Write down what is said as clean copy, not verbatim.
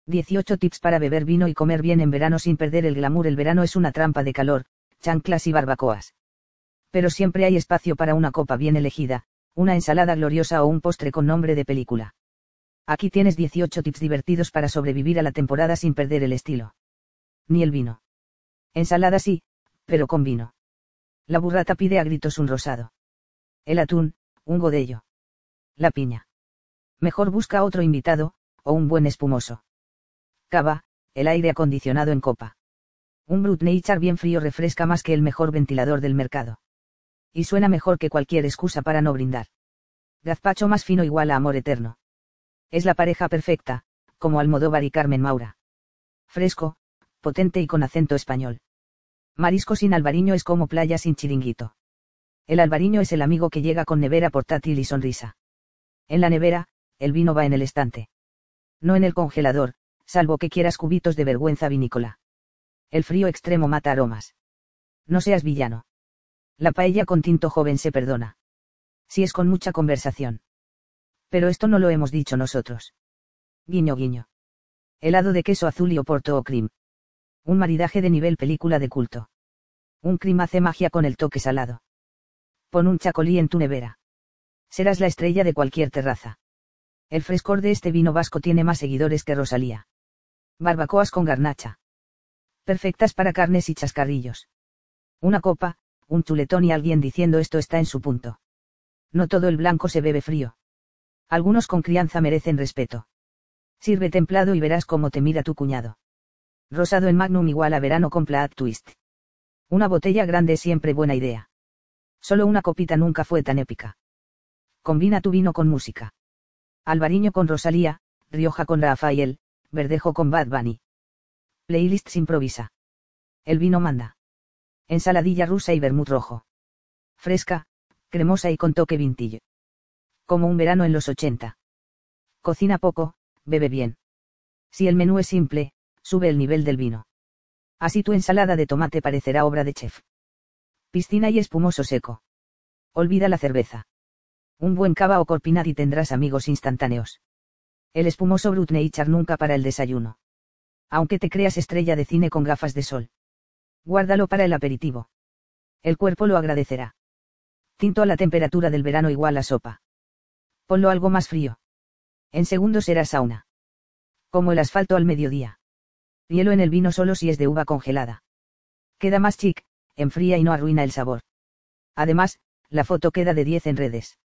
18 tips para beber vino y comer bien en verano sin perder el glamour. El verano es una trampa de calor, chanclas y barbacoas. Pero siempre hay espacio para una copa bien elegida, una ensalada gloriosa o un postre con nombre de película. Aquí tienes 18 tips divertidos para sobrevivir a la temporada sin perder el estilo. Ni el vino. Ensalada sí, pero con vino. La burrata pide a gritos un rosado. El atún, un godello. La piña. Mejor busca otro invitado, o un buen espumoso. Cava, el aire acondicionado en copa. Un Brut Nature bien frío refresca más que el mejor ventilador del mercado. Y suena mejor que cualquier excusa para no brindar. Gazpacho más fino igual a amor eterno. Es la pareja perfecta, como Almodóvar y Carmen Maura. Fresco, potente y con acento español. Marisco sin albariño es como playa sin chiringuito. El albariño es el amigo que llega con nevera portátil y sonrisa. En la nevera, el vino va en el estante. No en el congelador, salvo que quieras cubitos de vergüenza vinícola. El frío extremo mata aromas. No seas villano. La paella con tinto joven se perdona. Si es con mucha conversación. Pero esto no lo hemos dicho nosotros. Guiño guiño. Helado de queso azul y oporto o cream. Un maridaje de nivel película de culto. Un cream hace magia con el toque salado. Pon un chacolí en tu nevera. Serás la estrella de cualquier terraza. El frescor de este vino vasco tiene más seguidores que Rosalía. Barbacoas con garnacha. Perfectas para carnes y chascarrillos. Una copa, un chuletón y alguien diciendo esto está en su punto. No todo el blanco se bebe frío. Algunos con crianza merecen respeto. Sirve templado y verás cómo te mira tu cuñado. Rosado en Magnum igual a verano con Plot Twist. Una botella grande es siempre buena idea. Solo una copita nunca fue tan épica. Combina tu vino con música. Albariño con Rosalía, Rioja con Rafael, Verdejo con Bad Bunny. Playlists improvisa. El vino manda. Ensaladilla rusa y vermut rojo. Fresca, cremosa y con toque vintage. Como un verano en los 80. Cocina poco, bebe bien. Si el menú es simple, sube el nivel del vino. Así tu ensalada de tomate parecerá obra de chef. Piscina y espumoso seco. Olvida la cerveza. Un buen cava o corpinat y tendrás amigos instantáneos. El espumoso Brut Nature nunca para el desayuno. Aunque te creas estrella de cine con gafas de sol. Guárdalo para el aperitivo. El cuerpo lo agradecerá. Tinto a la temperatura del verano igual a sopa. Ponlo algo más frío. En segundos será sauna. Como el asfalto al mediodía. Hielo en el vino solo si es de uva congelada. Queda más chic, enfría y no arruina el sabor. Además, la foto queda de 10 en redes.